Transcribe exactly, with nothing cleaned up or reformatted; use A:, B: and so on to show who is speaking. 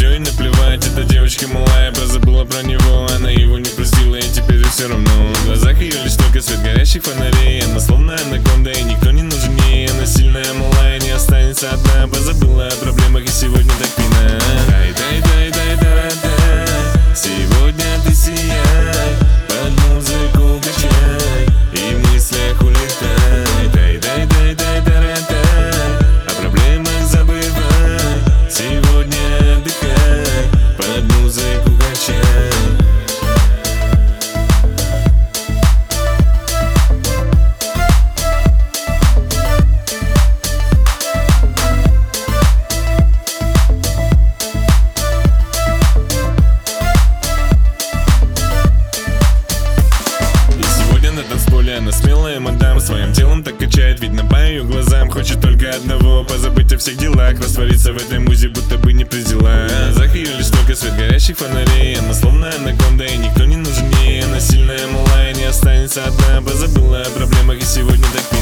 A: нее и наплевать. Эта девочка малая, позабыла про него. Она его не простила, и теперь все равно. В глазах ее лишь только свет горящих фонарей. Она словно анаконда, и никто не нужнее. Она сильная, малая, не останется одна. Позабыла о проблемах, и сегодня так пина. Дай, дай, дай, дай, дай, дай. Сегодня ты сияй, под музыку качай, и в мыслях улетай. Дай, дай, дай, дай, дай, дай. О проблемах забывай. Сегодня отдыхай, под музыку качай. Она смелая мадам, своим телом так качает, видно по ее глазам. Хочет только одного, позабыть о всех делах, раствориться в этой музе, будто бы не при делах. В глазах ее лишь только свет горящих фонарей. Она словно анаконда, и никто не нужнее. Она сильная, малая, не останется одна. Позабыла о проблемах, и сегодня так